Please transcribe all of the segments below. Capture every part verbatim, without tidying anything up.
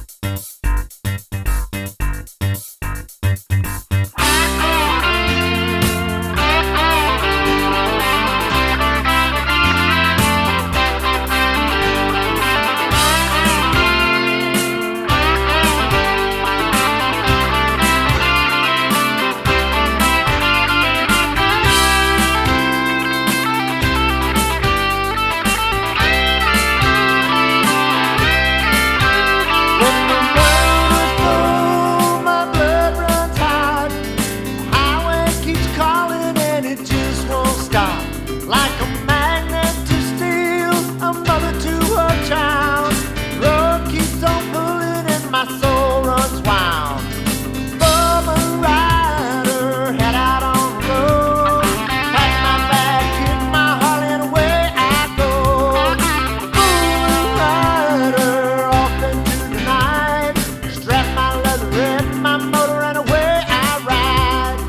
Like a magnet to steel, a mother to her child. Road keeps on pulling and my soul runs wild. From a rider, head out on the road. Pack my bag, kick my heart and away I go. From a rider, off into the night. Strap my leather in my motor and away I ride.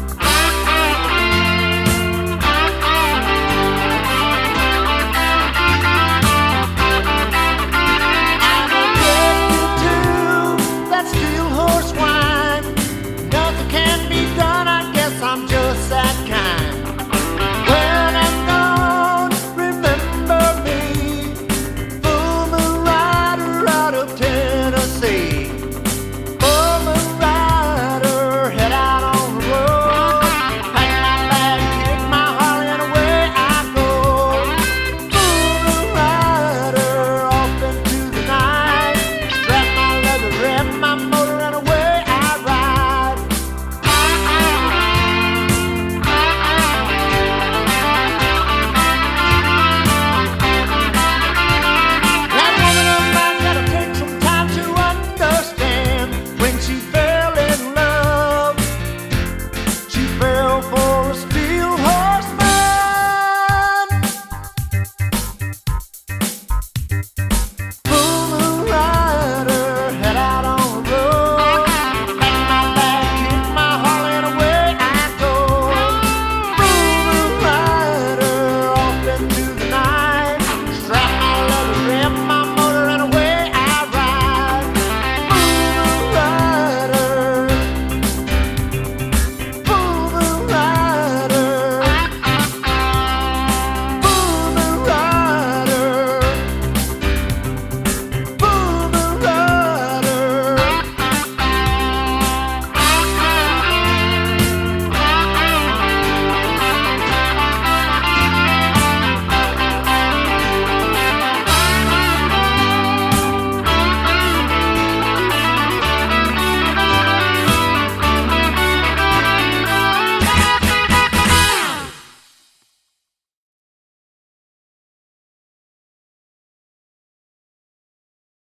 I'm just that kind. When I'm gone, remember me. From a rider out of Tennessee.